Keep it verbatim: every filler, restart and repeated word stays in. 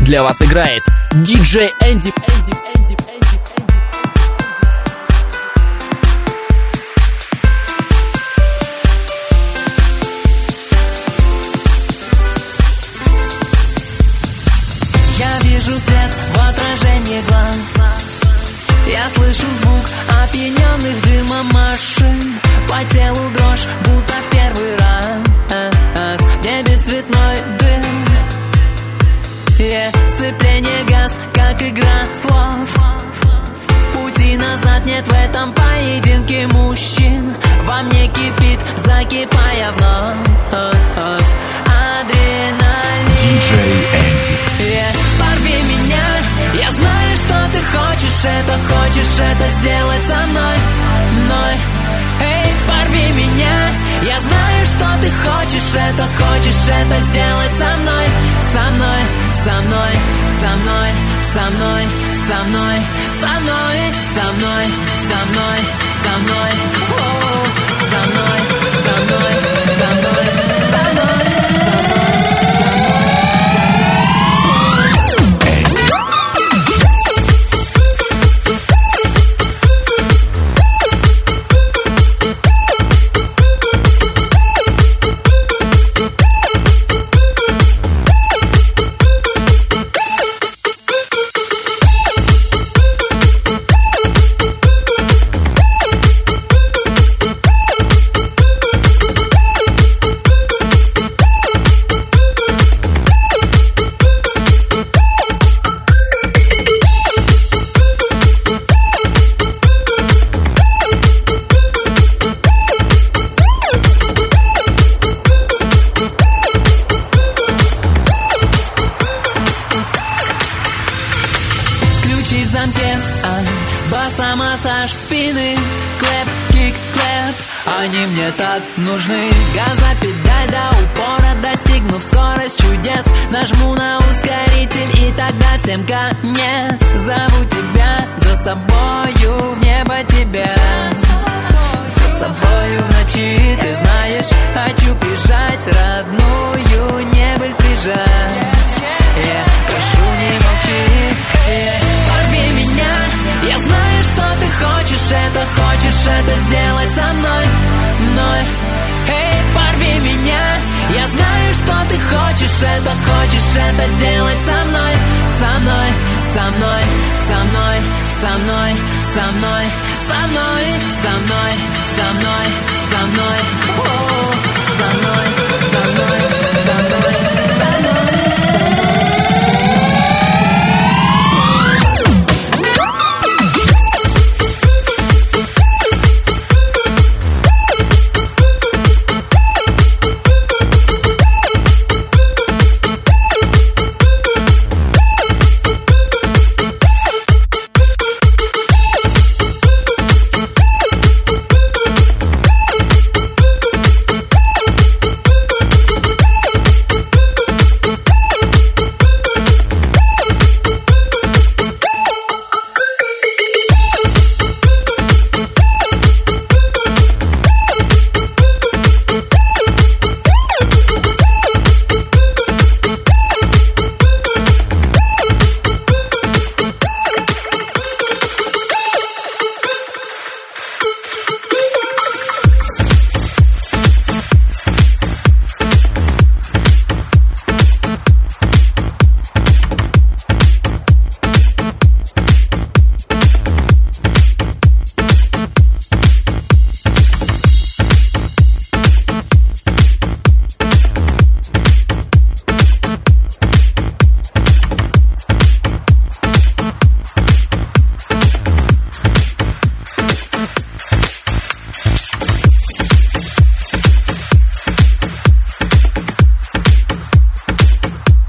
для вас играет диджей Энди. Энди, Энди, Энди. Я вижу свет в отражении глаз, я слышу звук опьяненных дымом машин. По телу дрожь, будто в первый раз. В небе цветной дым, yeah. Сцепление газ, как игра слов. Пути назад нет в этом поединке мужчин. Во мне кипит, закипая вновь адреналин. диджей Энди, yeah. Порви меня, я знаю, что ты хочешь это, хочешь это сделать со мной, мной. Эй, порви меня, я знаю, что ты хочешь это, хочешь это сделать со мной, со мной, со мной, со мной, со мной, со мной, со мной, со мной, со мной, со мной, о, со мной, со мной, со мной, со мной. Ключи в замке, а, баса, массаж спины, клэп, кик, клэп, они мне так нужны. Газа, педаль до упора, достигнув скорость чудес, нажму на ускоритель и тогда всем конец. Зову тебя за собою в небо тебя, за собою в ночи, ты знаешь, хочу прижать родную небыль прижать. Yeah, прошу, не молчи, yeah. Порви меня, я знаю, что ты хочешь это, хочешь это сделать со мной, мной. Эй, порви меня, я знаю, что ты хочешь это, хочешь это сделать со мной, со мной, со мной, со мной, со мной, со мной, со мной, со мной, со мной, со мной, о, со мной.